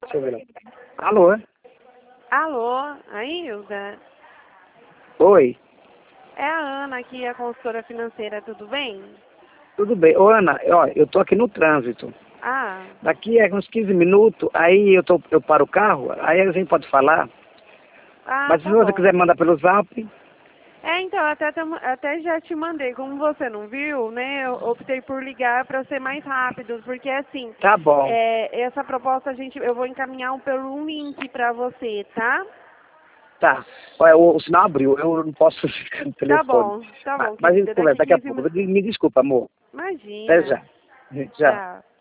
Deixa eu ver lá. Alô? Alô, a Hilda? Oi, É a Ana aqui, a consultora financeira, tudo bem? tudo bem? Ô, Ana, ó, eu tô aqui no trânsito. Ah, Daqui a uns 15 minutos, aí eu paro o carro, aí a gente pode falar. Mas se tá você bom. quiser mandar pelo zap, Então, até já te mandei, como você não viu, né, eu optei por ligar para ser mais rápido, porque assim, tá bom. essa proposta eu vou encaminhar pelo um link para você, tá? Tá. Olha, o sinal abriu, eu não posso ficar no telefone. Tá bom, Mas a gente querida, conversa daqui daqui a 15 pouco. minutos. Me desculpa, amor. Até Imagina. já. Já. Tchau.